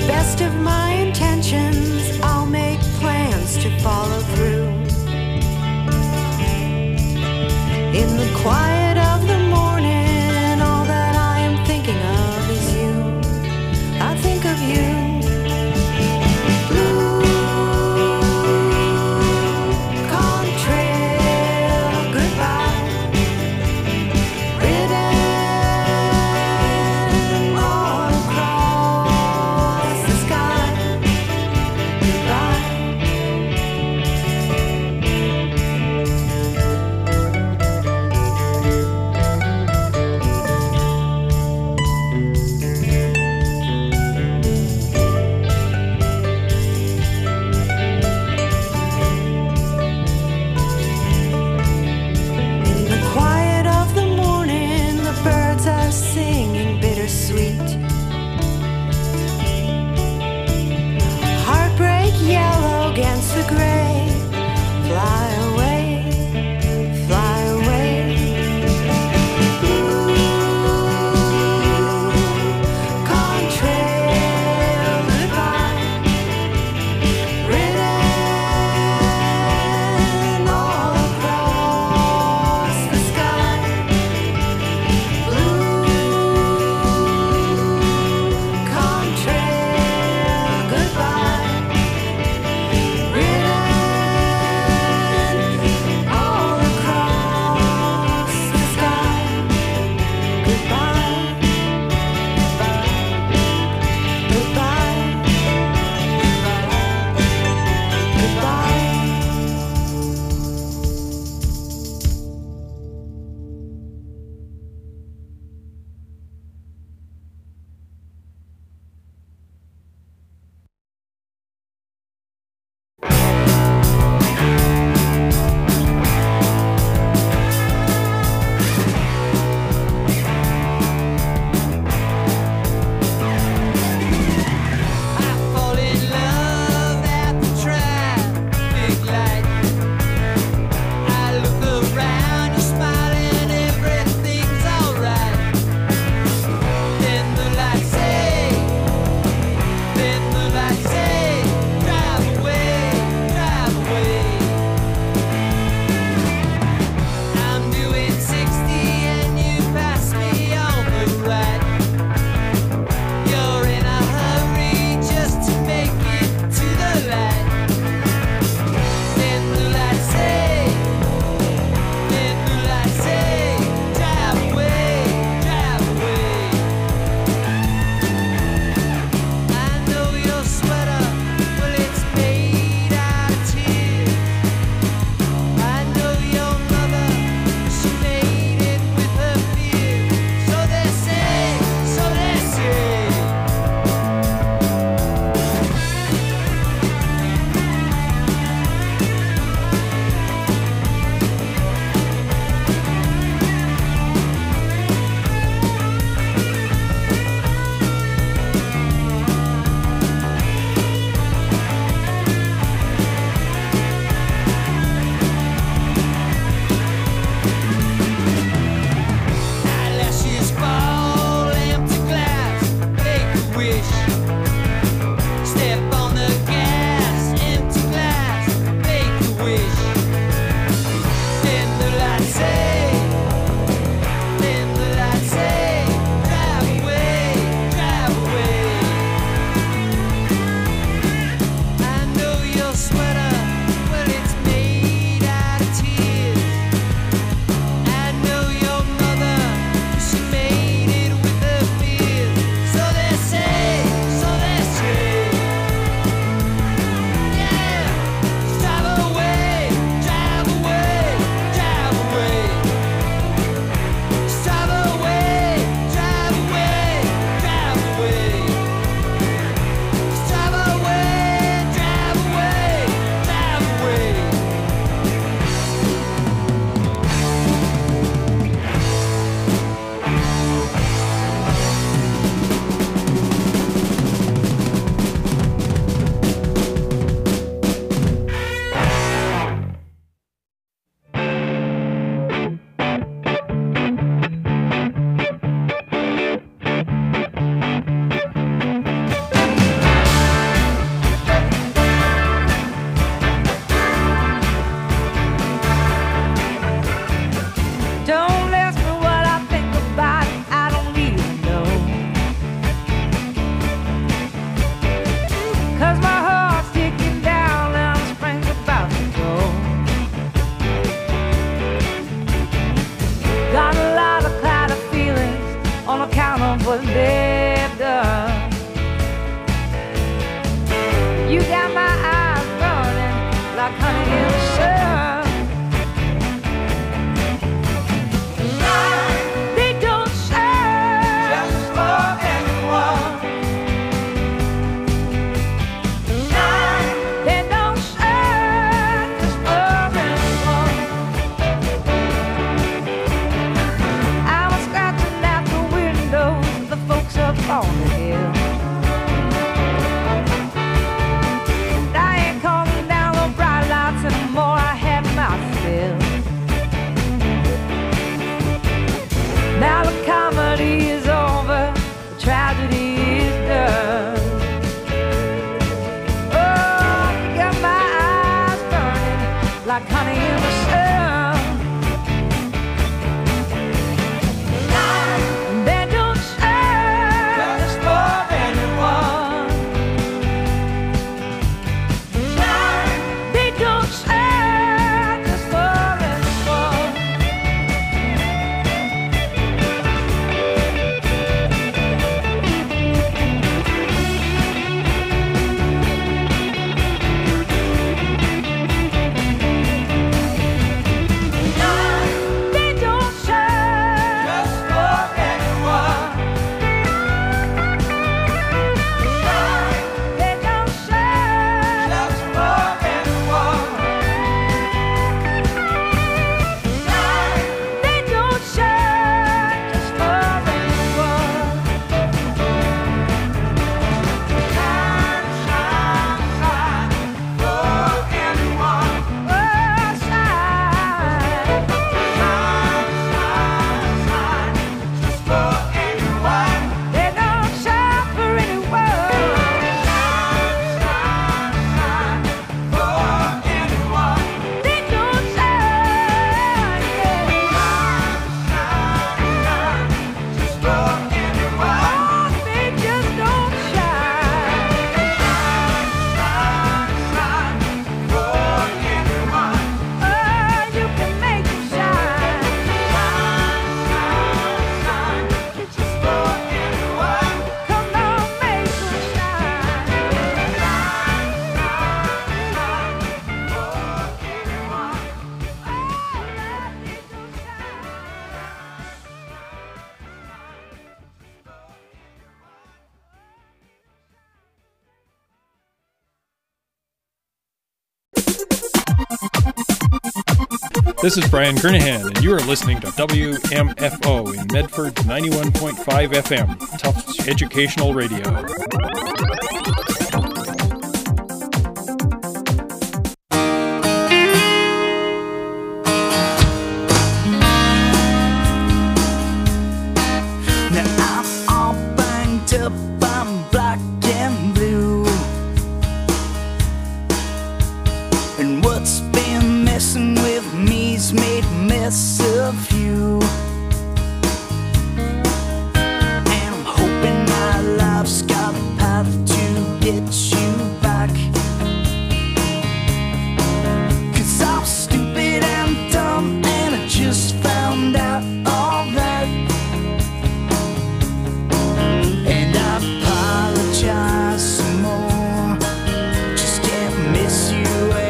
best of my intentions, I'll make plans to follow through. In the quiet of the morning, all that I am thinking of is you. I think of you. Blue contrail, goodbye. Written all across the sky. Goodbye. like honey in the sun. They don't shine just for anyone. They don't shine just for anyone. I was scratching out the windows of the folks up on the hill. I ain't calling down the bright lights anymore, I had my fill. Now the comedy is over, the tragedy is done. Oh, got my eyes burning like honey in the sun. They don't shine just for anyone. They don't shine just for anyone. They don't shine just for anyone. They don't shine just for anyone. They don't shine just for anyone. Shine, shine, shine for anyone. Oh, shine, shine, shine, shine just for anyone. They don't shine for anyone. Shine, shine, shine for anyone. They don't shine, yeah. Shine, shine, shine just for anyone. Oh, they just don't shine. Shine, shine, shine for anyone. Oh, you can make them shine. Shine, shine, shine just for anyone. Come on, make them shine. Shine, This is Brian Kernahan, and you are listening to WMFO in Medford 91.5 FM, Tufts Educational Radio. Now I'm all banged up, I'm black and blue. And what's been messing with me's made a mess of you. And I'm hoping my life's got a path to get you back. 'Cause I'm stupid and dumb, and I just found out all that. And I apologize some more, just can't miss you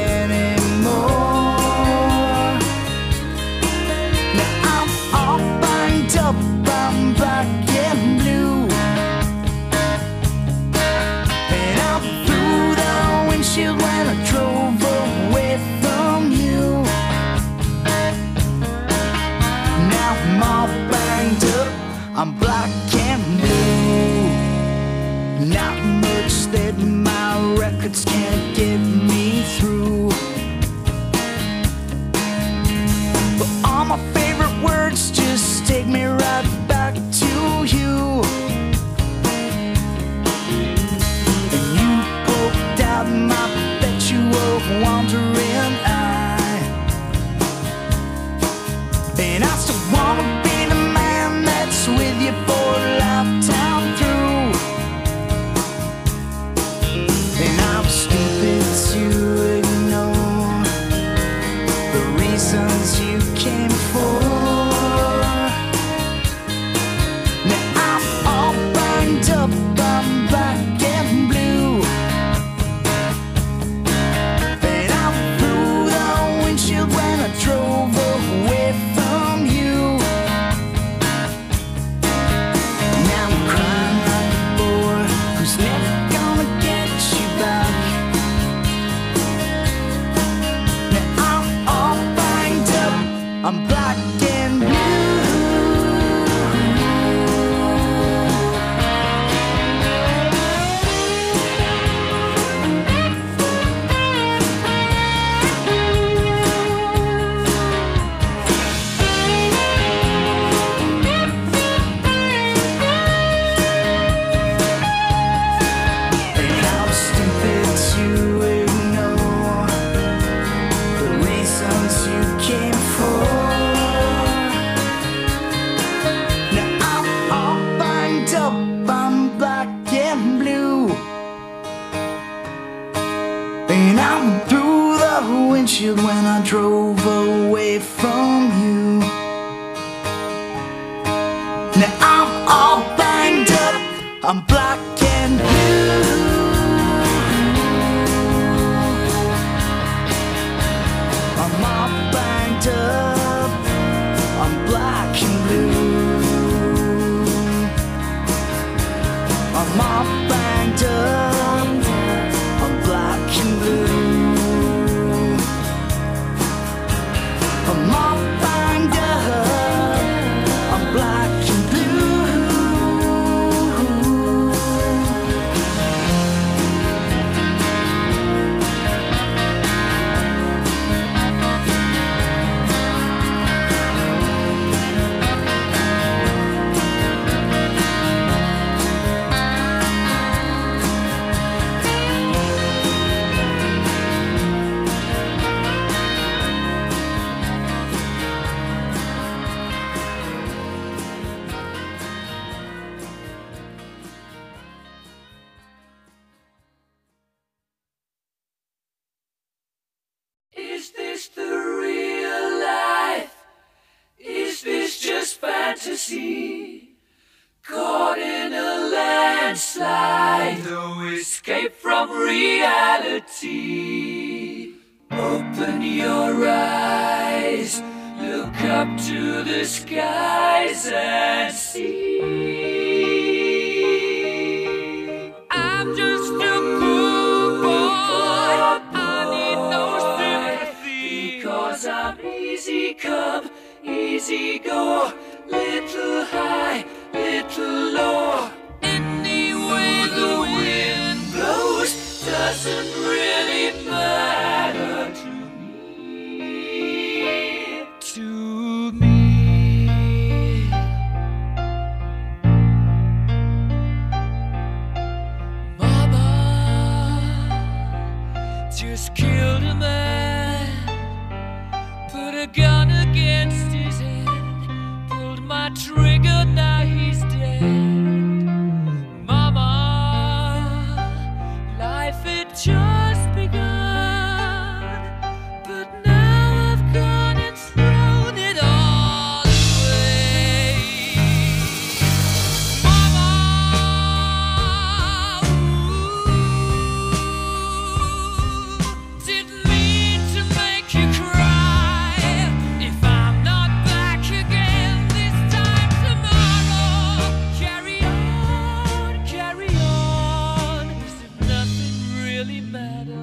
anymore. Now I'm all banged up, I'm black and blue. And I'm through the windshield when I drove away from you. Now I'm all banged up, I'm black and blue. Not much that my records can't get me through. But all my favorite words just take me right back to you. And you poked out my perpetual wandering eye. And I still wanna be the man that's with you for a lifetime through. And I'm stupid to ignore the reasons you came for. and blue. And I'm through the windshield when I drove away from you. Now I'm all banged up, I'm black and blue. I'm all banged up, I'm black and blue. I'm all banged up, I'm black and blue. I'm all banged up, I'm black and blue. Is this the real life? Is this just fantasy? Caught in a landslide, no escape from reality. Open your eyes, look up to the skies and see. I'm just a poor boy, I need no sympathy, because I'm easy come, easy go, little high, little low. Any way the wind blows doesn't really matter to me. To me. Mama just killed a man, put a gun against his head, pulled my trigger, now he's dead. Mama, life had just begun, but now I've gone and thrown it all away. Mama, didn't mean to make you cry. If I'm not back again this time tomorrow, carry on, as if nothing really matters.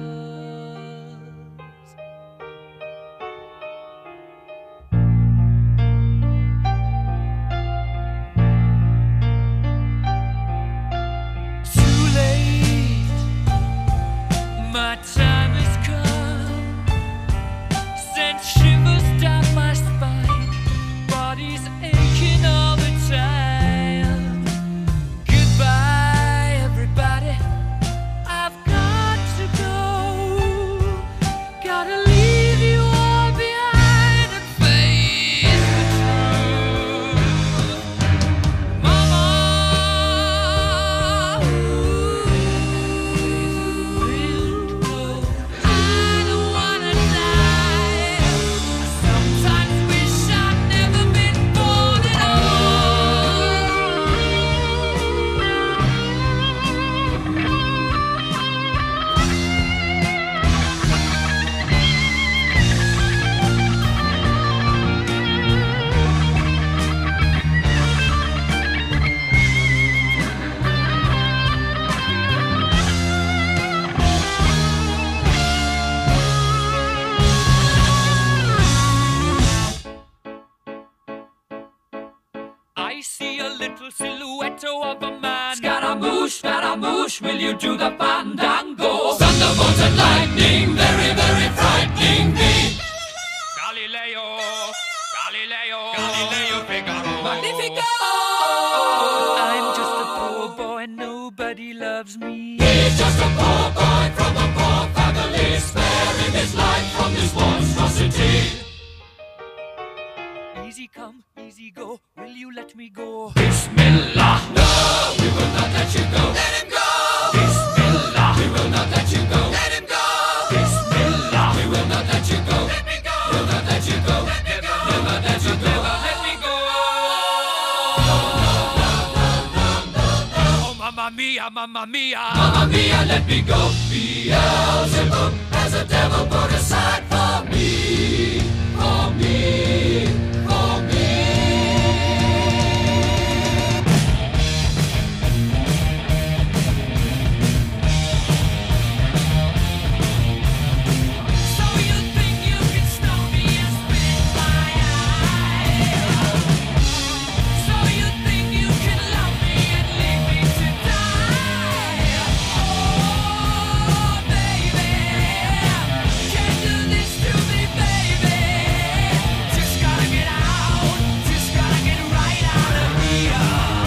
Too late, my time has come. Sent shivers down my spine, body's aching all the time. Goodbye, everybody, I've got to go. Gotta leave you all behind and face the truth. Mama, I don't wanna die. I sometimes wish I'd never been born at I see a little silhouette of a man. Scaramouche, will you do the fandango? Thunderbolt and lightning, very, very frightening me. Galileo, Figaro. Magnifico! I'm just a poor boy, nobody loves me. He's just a poor boy from a poor family, sparing his life from this monstrosity. Easy come, easy go, will you let me go? Bismillah, no, we will not let you go. Let him go! Mamma mia, let me go. Beelzebub has a devil put aside for me, for me, for me. So you think you can stop me and spit in my eye? So you think you can love me and leave me to die? Oh, baby, can't do this to me, baby. Just gotta get out, just gotta get right out of here.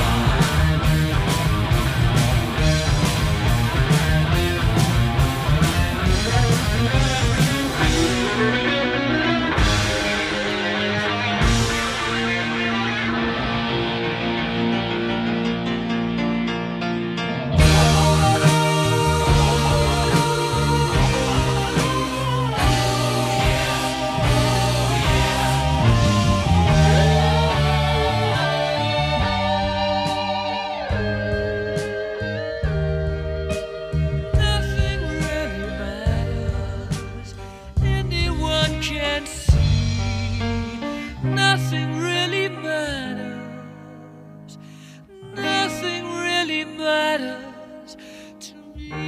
Nothing really matters. Anyone can see. Nothing really matters. Nothing really matters to me.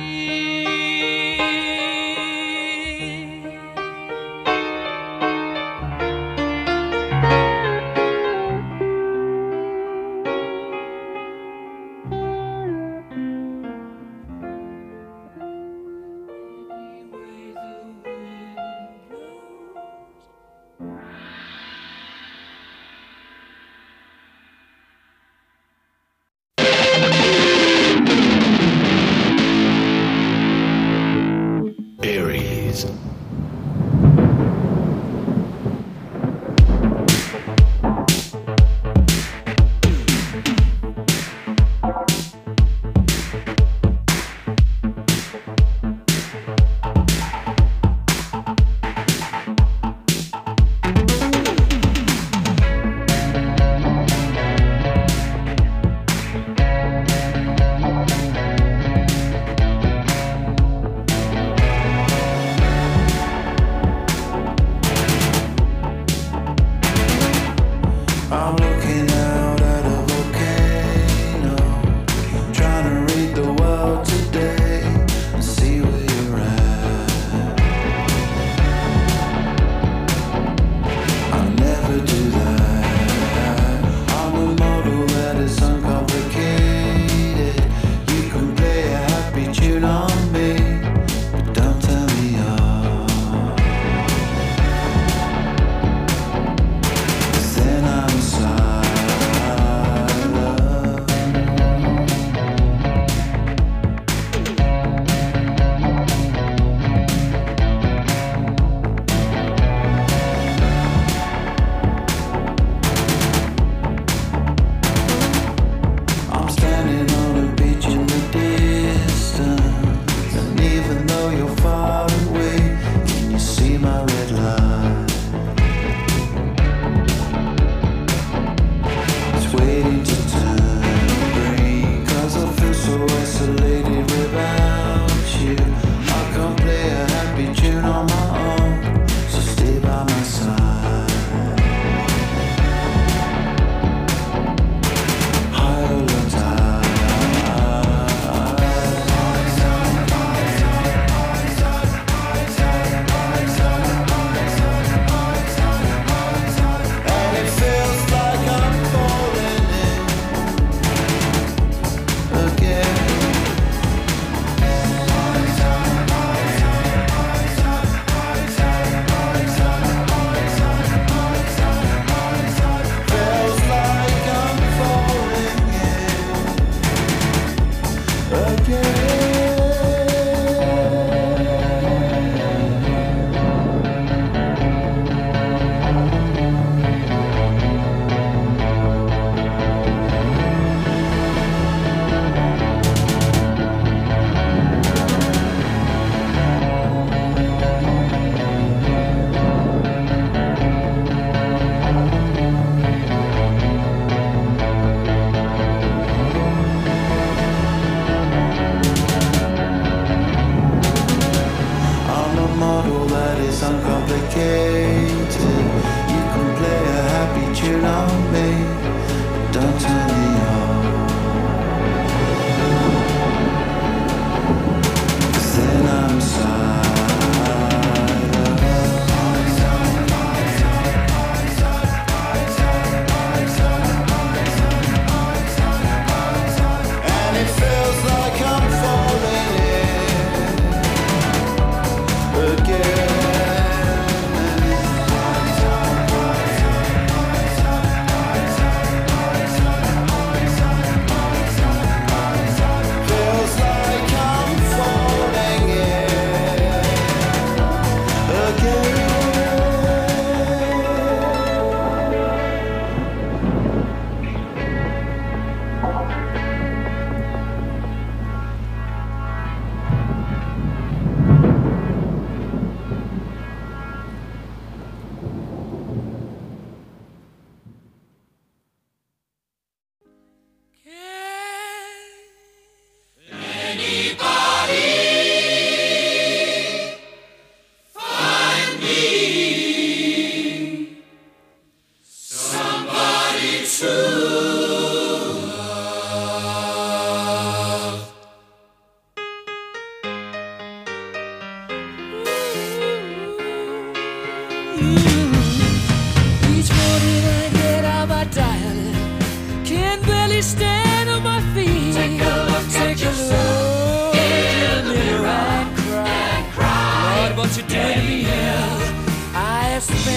Anyway, the wind blows. Aries. I'm looking out at a volcano, trying to read the world today and see where you're at. I'll never do that. I'm a model that is uncomplicated. You can play a happy tune on me, but don't turn me off. 'Cause then I'm silent. I'm standing on a beach in the distance,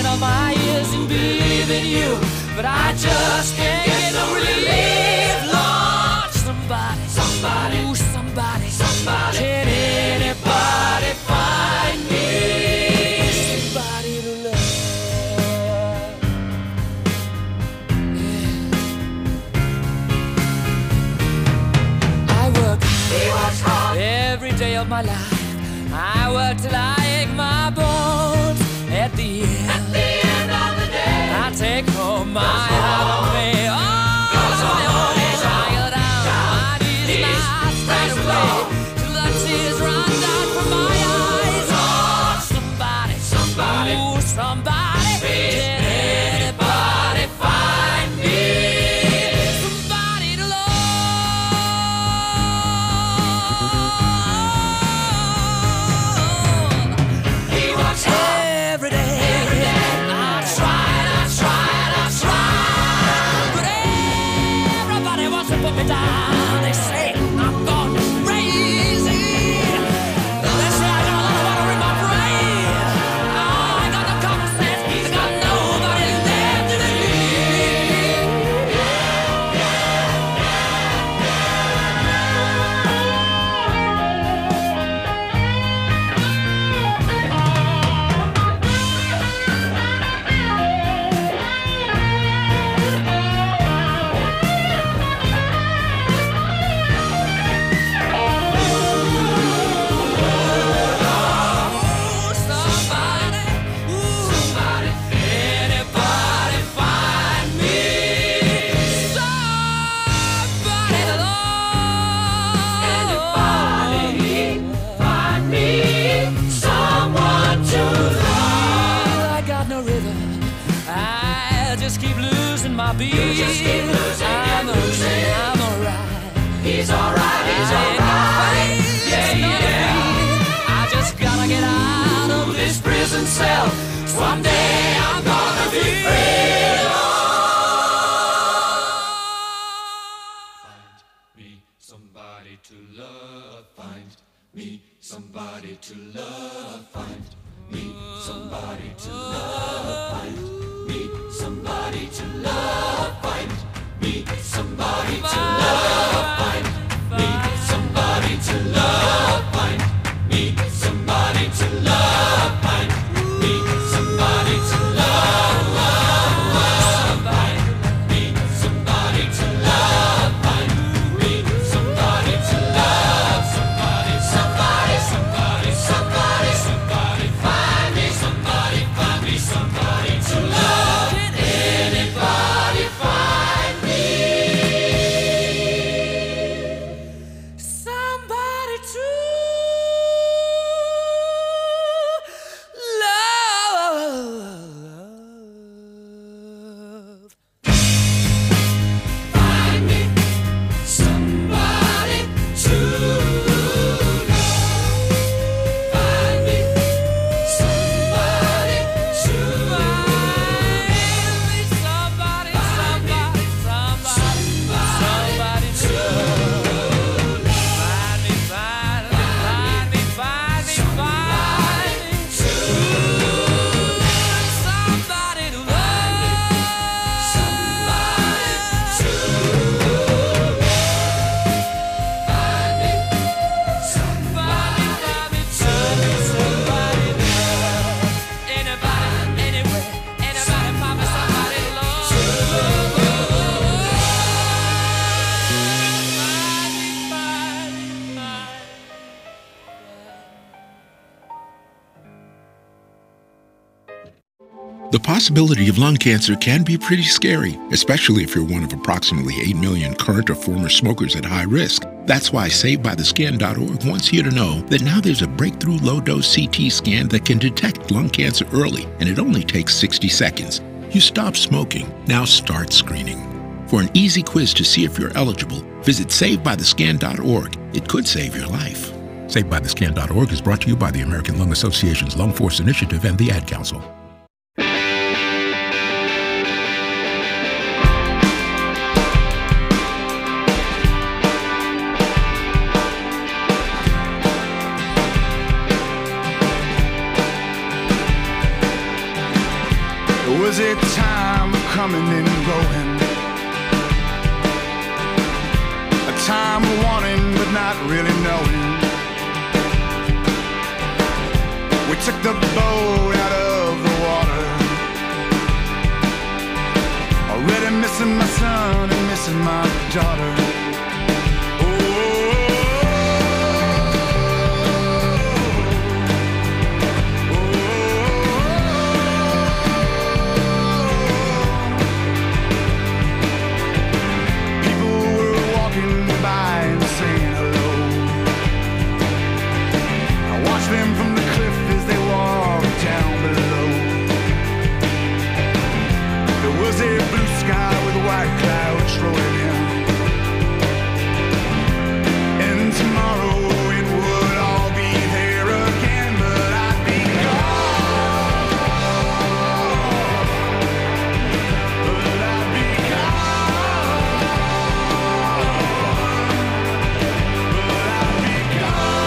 up my ears and believe in you, but I just can't get no relief. Lord, somebody, somebody, ooh, somebody, somebody, can anybody find me somebody to love? Yeah. I work hard every day of my life. I work till I ache my bones. At the end of the day, I take home my heart of me. Oh, tired out, my knees lie straight away till the tears run down from my eyes. Oh, somebody, somebody, ooh, somebody, can anybody find me somebody to love? He works every day. I tried, but everybody wants to put me down. They say I'm gone crazy. They say I got a lot of water in my brain. I got no common sense. I got nobody left to believe. Somebody, anybody find me somebody to love? Anybody find me someone to love? I got no rhythm. I just keep losing my beat. I'm alright. He's alright. Yeah. I just gotta get out of this prison cell. Someday I'm gonna be free. Find me somebody to love. Find me somebody to love. Find me somebody to love. Find me somebody to love. Find me somebody to love. Find me somebody to love. Find me somebody to love. Find me somebody to love. Find me somebody to love. Find me somebody to love. Somebody, somebody, somebody, somebody, somebody. Find me somebody to love. Can anybody find me somebody to love? Find me somebody to love. Find me somebody to love. Somebody to love. Find me somebody to Anybody, anywhere, anybody, find me somebody to love. The possibility of lung cancer can be pretty scary, especially if you're one of approximately 8 million current or former smokers at high risk. That's why SavedByTheScan.org wants you to know that now there's a breakthrough low-dose CT scan that can detect lung cancer early, and it only takes 60 seconds. You stop smoking, now start screening. For an easy quiz to see if you're eligible, visit SavedByTheScan.org. It could save your life. SavedByTheScan.org is brought to you by the American Lung Association's Lung Force Initiative and the Ad Council. was a time of coming and going, a time of wanting but not really knowing. We took the boat out of the water, already missing my son and missing my daughter. Them from the cliff as they walked down below. There was a blue sky with white clouds rolling in, and tomorrow it would all be there again, but I'd be gone. But I'd be gone. But I'd be gone.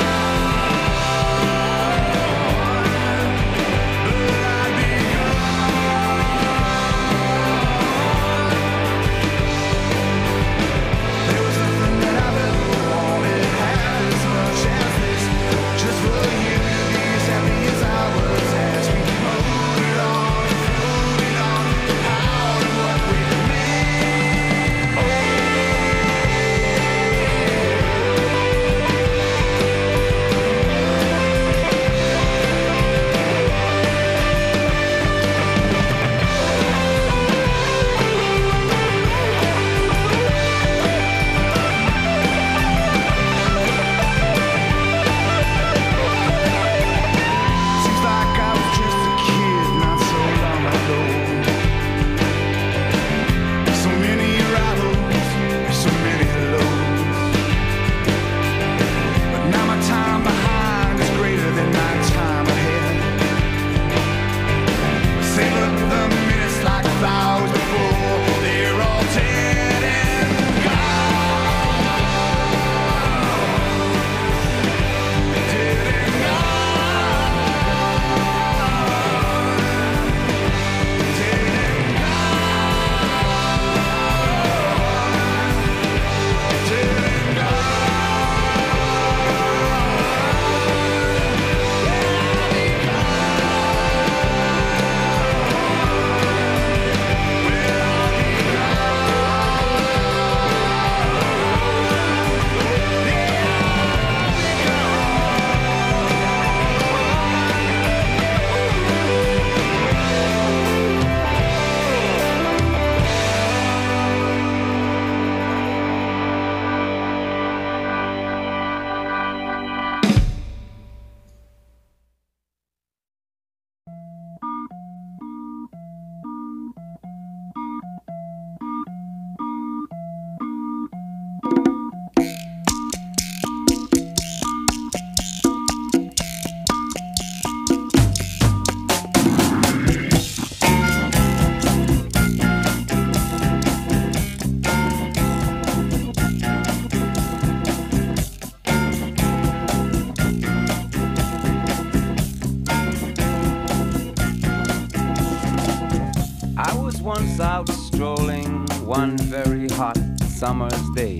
Once out strolling one very hot summer's day,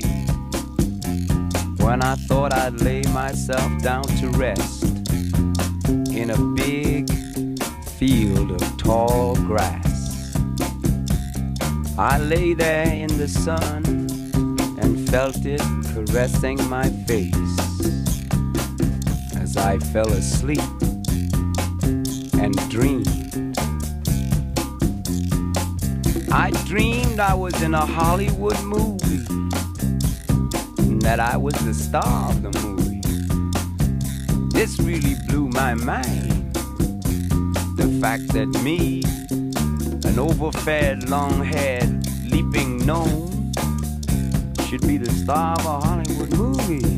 when I thought I'd lay myself down to rest in a big field of tall grass. I lay there in the sun and felt it caressing my face as I fell asleep and dreamed. I dreamed I was in a Hollywood movie, and that I was the star of the movie. This really blew my mind, the fact that me, an overfed, long-haired, leaping gnome, should be the star of a Hollywood movie.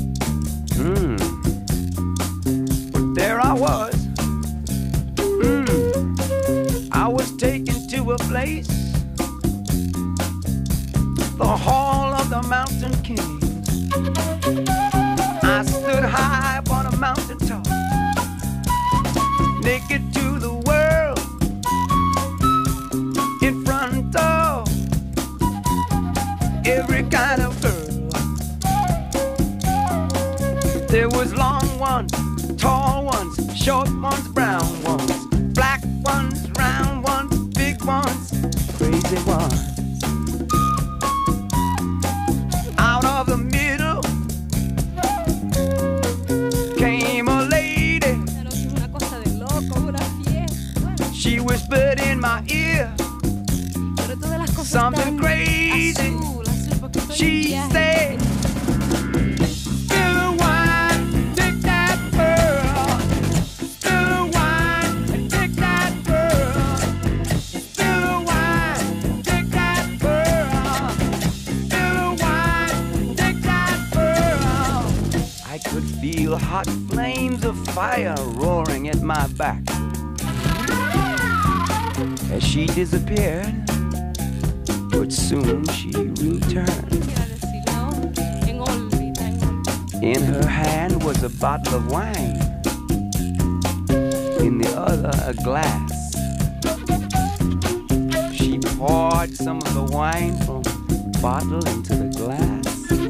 But there I was. I was taken to a place, the Hall of the Mountain King. I stood high upon a mountain top, naked to the world, long ones, tall ones, short ones, brown ones, black ones, round ones, big ones, crazy ones. Out of the middle came a lady. Esta noche es una cosa de loco, una fiesta. She whispered in my ear Pero todas las cosas something están crazy. azul, azul, porque estoy en She viaje. said, "Spill the wine, take that pearl. Spill the wine and take that pearl. Spill the wine, take that pearl. Spill the wine, take that pearl." I could feel hot flames of fire roaring at my back. As she disappeared, but soon she returned. Quiero decir, ¿no? En órbita, en órbita. In her hand was a bottle of wine, in the other a glass. She poured some of the wine from the bottle into the glass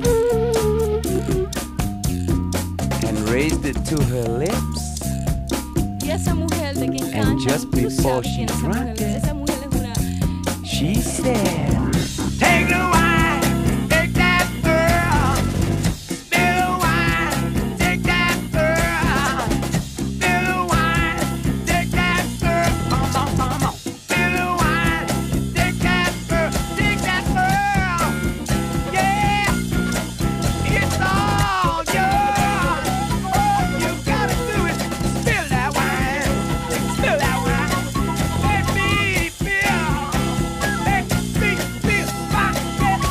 and raised it to her lips. Y esa mujer de quien And canta, just tú before sabes she quién es esa drank mujer. it, Esa mujer es una... She said, "Take the wine, take that pearl. Spill the wine, take that pearl. Spill the wine, take that pearl. Come on, come on. Spill the wine, take that pearl, take that pearl. Yeah, it's all yours. All you gotta do is spill that wine, spill that wine. Let me feel, let me feel my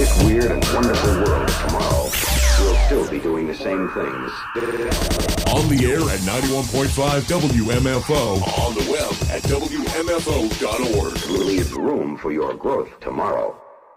this weird and wonderful world tomorrow, we'll still be doing the same things. On the air at 91.5 WMFO. On the web at WMFO.org. Leave room for your growth tomorrow.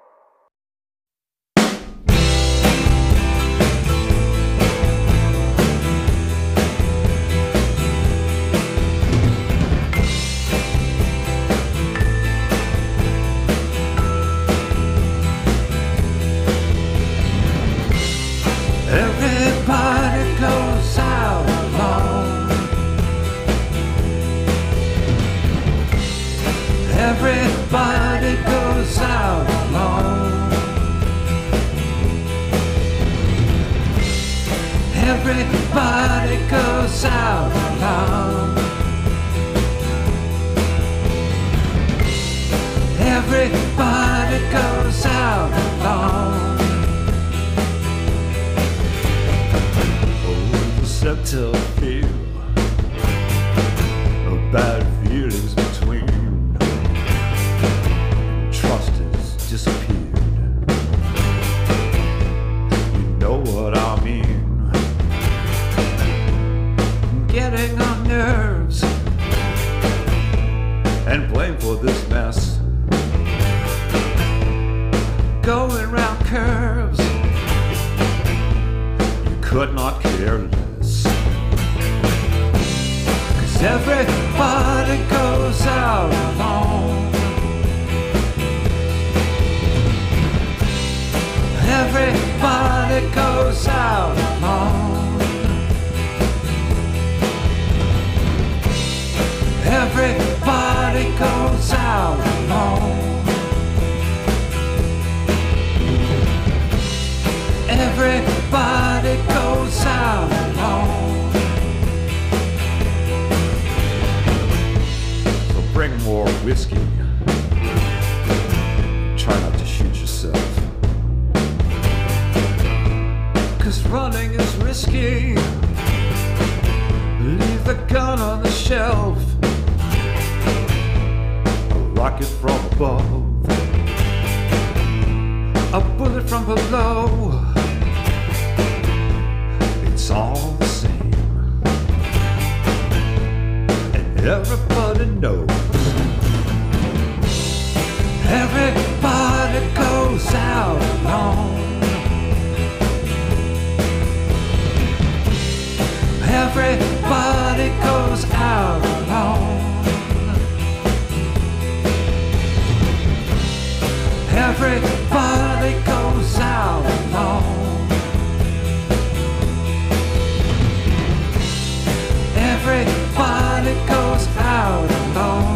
Everybody goes out alone. Everybody goes out alone. Everybody goes out alone. Everybody goes out alone. Subtle feel of bad feelings between. Trust has disappeared. You know what I mean. Getting on nerves and blame for this mess. Going round curves. You could not care less. Everybody goes out alone. Everybody goes out alone. Everybody goes out alone. Everybody goes out alone. Bring more whiskey. Try not to shoot yourself. 'Cause running is risky. Leave the gun on the shelf. A rocket from above. A bullet from below. It's all the same. And everybody knows. Everybody goes out alone. Everybody goes out alone. Everybody goes out alone. Everybody goes out alone.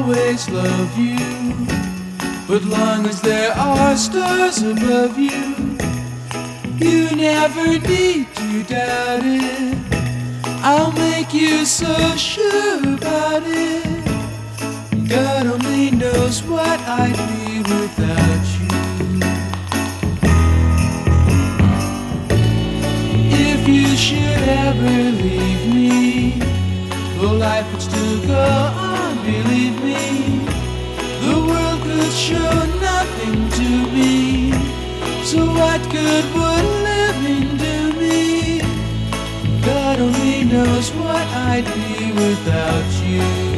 always love you, but long as there are stars above you, you never need to doubt it. I'll make you so sure about it. God only knows what I'd be without you. If you should ever leave me, well, life would still go on, believe me. The world could show nothing to me, so what good would living do me? God only knows what I'd be without you.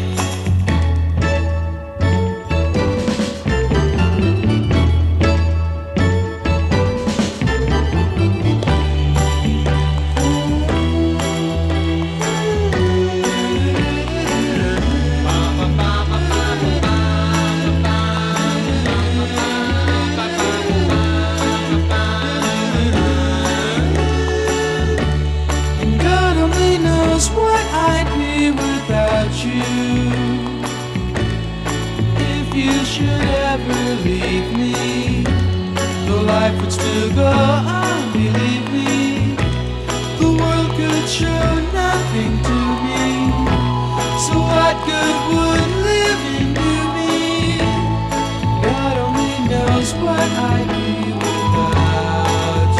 Leave me, though life would still go on, believe me. The world could show nothing to me, so what good would living do me? God only knows what I'd be without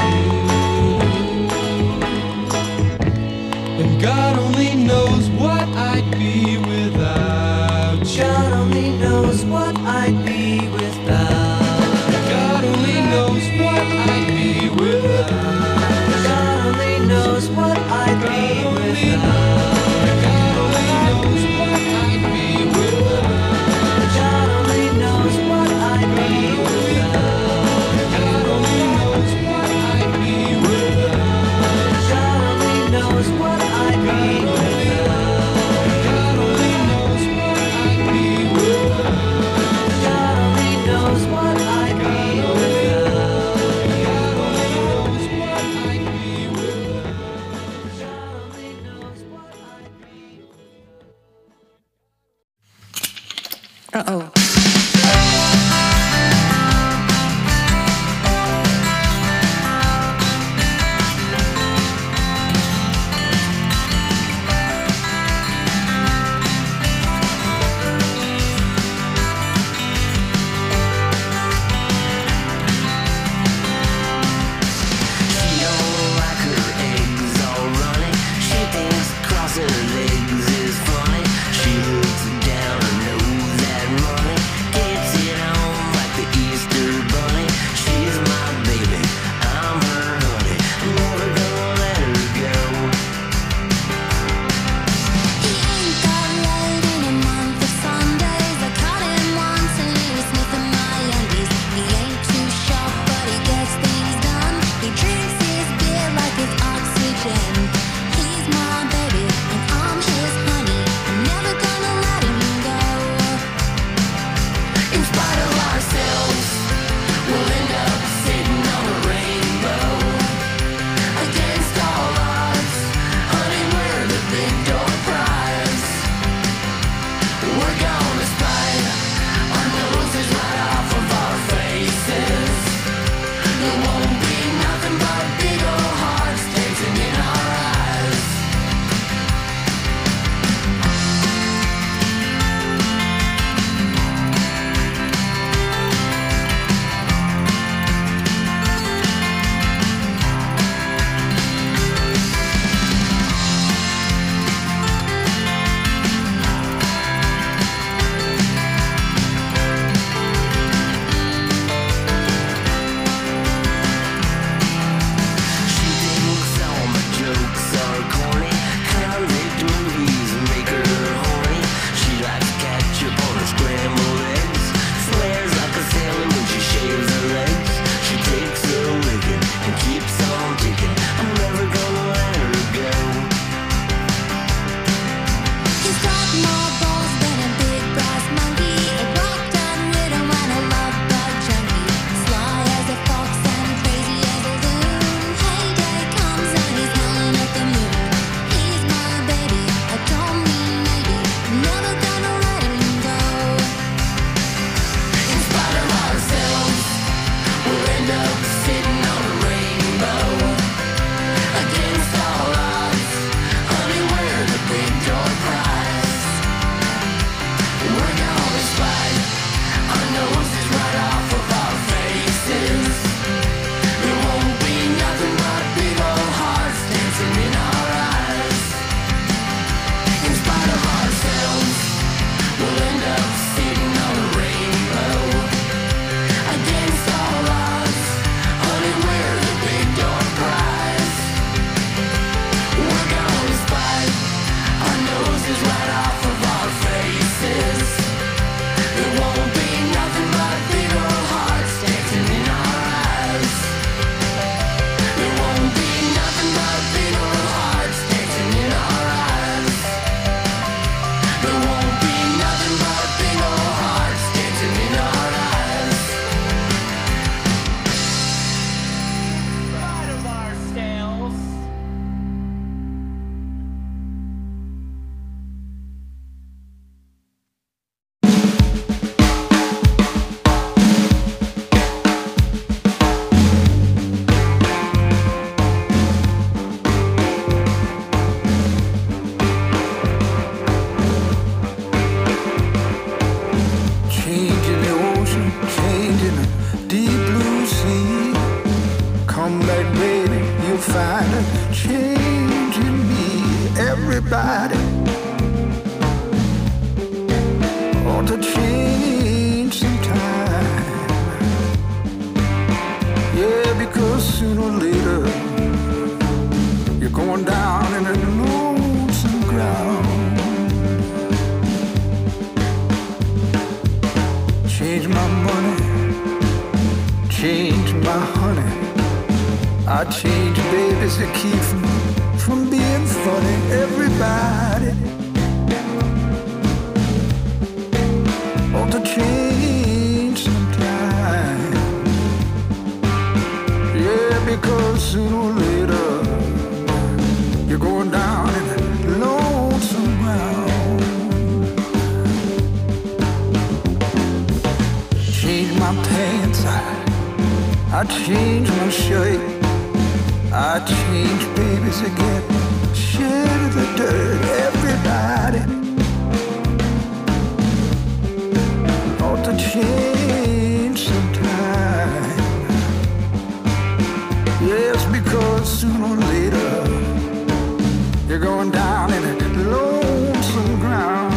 you. And God only knows what I'd be without you. God only knows what I'd be without. God only knows what I'd be without. God only knows what I'd be without. God only knows what I'd be without. God only knows what I'd be without. God only knows what I'd be without. God only knows what I'd be without. God only knows what I'd be without. God only knows what I'd be without. God only knows what I'd be without. God only knows what I'd be without. Uh-oh. Cross her legs is funny. She looks down her nose at money. scratches right off of our faces. There won't be nothing but big old hearts dancing in our eyes. There won't be nothing but big old hearts dancing in our eyes. There won't be nothing but big old hearts dancing in our eyes. Pride of our scales. Change in the ocean, change in the deep blue sea. Come back, baby, you'll find a change in me. Everybody ought to change sometime. Yeah, because sooner or later you're going down in a lonesome ground. Change my money, change my honey. I change babies to keep from being funny. Everybody ought to change sometime. Yeah, because sooner or later you're going down in a lonesome ground. Change my pants, I change my shirt. I change babies again, shed the dirt. Everybody ought to change sometime. Yes, because sooner or later you're going down in a lonesome ground.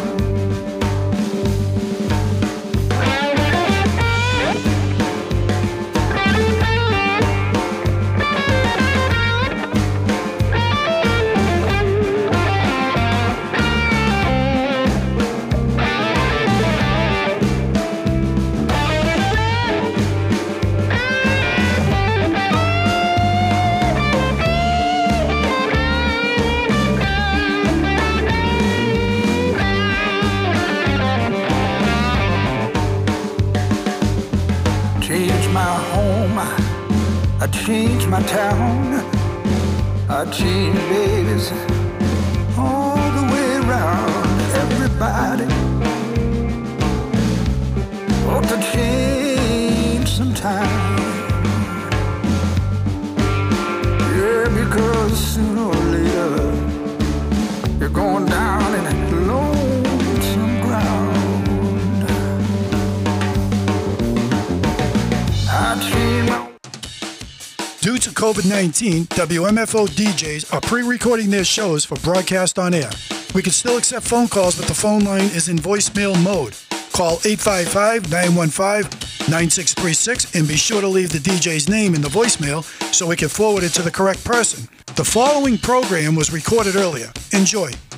Change my home, I change my town. I change babies all the way around. Everybody ought to change sometime. Yeah, because sooner or later you're going down in a lonesome ground. Due to COVID-19, WMFO DJs are pre-recording their shows for broadcast on air. We can still accept phone calls, but the phone line is in voicemail mode. Call 855-915-9636 and be sure to leave the DJ's name in the voicemail so we can forward it to the correct person. The following program was recorded earlier. Enjoy.